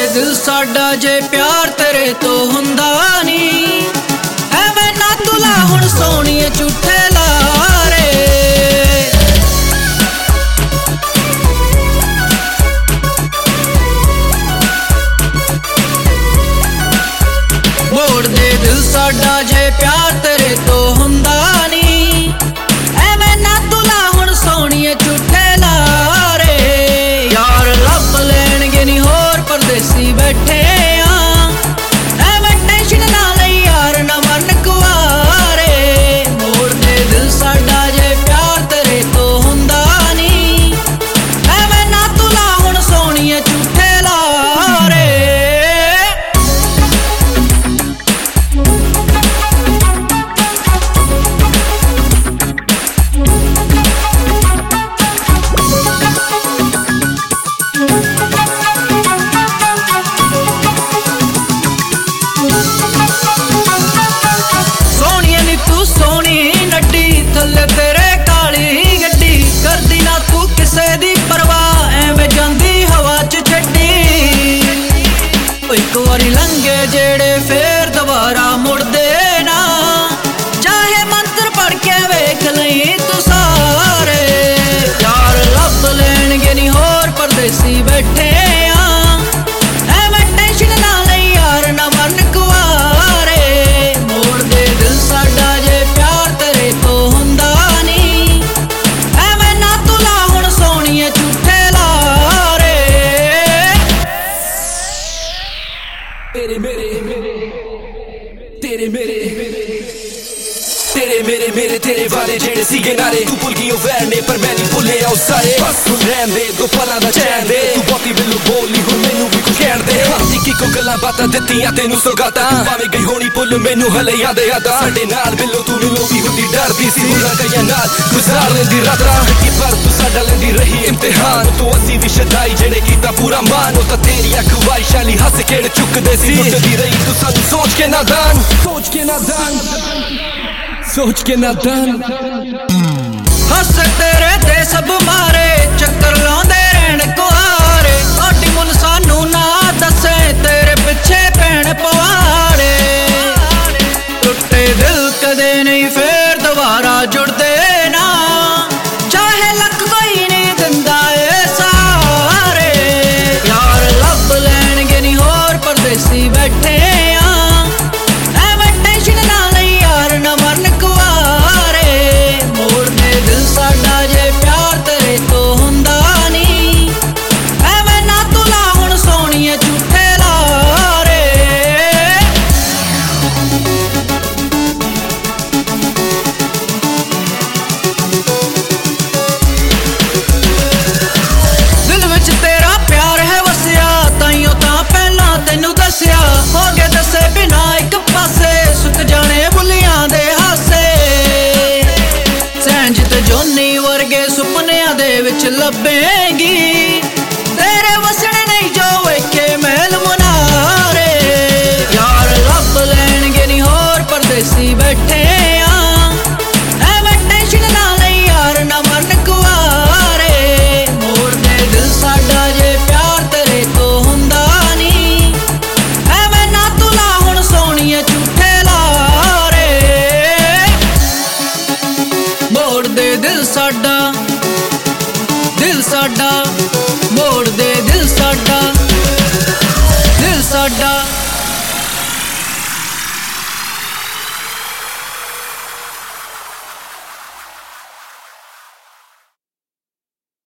दिल साडा जे प्यार तेरे तो हुंदा नी एवें ना तुला हुण सोहणिए झूठे लारे। मोड़ दे दिल साडा जे प्यार तेरे तो हुंदा नी एवें ना तुला हुण सोहणिए झूठे लारे। यार लभ लैणगे नी होर परदेसी बैठे आ एवें टेंशन ना लई यार ना मन कुआरे। मोड़ दे दिल साडा जे प्यार तेरे तो हुंदा नी एवें ना तुला हुण सोहणिए झूठे लारे। तेरे काली गड्डी करदी ना तू किसे दी परवाह एवें जांदी हवा च छड्डी। इक वारी लंघे जेड़े फेर दोबारा मुड़दे ना चाहे मंत्र पढ़ के वेख लई तू सारे। यार लभ लैणगे नी होर परदेसी बैठे आ एवें टेंशन ना लई यार ना मन कुआरे। मोड़ दे दिल साडा जे प्यार तेरे तो हुंदा तेरे मेरे मेरे तेरे वाले जेड़े सीगे नारे तू भुल गई वैर ने पर मैं नहीं भुले आओ सारे। बस हुण रहन दे दो पलां दा चैन दे तू बहुती बिल्लू बोली हुण मैनू भी कुछ कहण दे। निक्की को गल्लां बातां दित्तियां तैनू सौगातां भावें गई होनी भुल मैनू हले याद आदा। साडे नाल बिल्लो तू मिलो भी हुंदी डरदी सी बुरा गईयां नाल गुजार लैंदी रातां कि पर तू साडा लैंदी रही इम्तिहान। तू असी भी शदाई जेड़े कीता पूरा मान ओ तां तेरी अखवाई शाली हस केड़ चुकदे सी लुटदी रही तू सानू सोच के नादान सोच के नादान सोच के नादान। हस तेरे ते सब मारे चक्कर लाउंदे रहण कुआरे साडी मुल सानू ना दसे तेरे पिछे पैण पवाड़े। टुटे दिल कदे नहीं फेर दोबारा जुड़दे ना चाहे लक कोई नहीं दिंदा ए सारे। यार लभ लैणगे नी होर परदेसी बैठे हो गए दसे बिना एक पासे सुक जाने बुलियां दे हासे। सैंजित जोनी वर्गे सुपनियां दे विच लभेगी तेरे वसने नहीं जो वेखे महल मुनारे। यार लभ लैणगे नी होर परदेसी बैठे आ एवें टेंशन ना लई यार ना मन कुआरे। मोड़ दे दिल साडा जे प्यार तेरे तो हुंदा दिल साडा मोड़ दे दिल साडा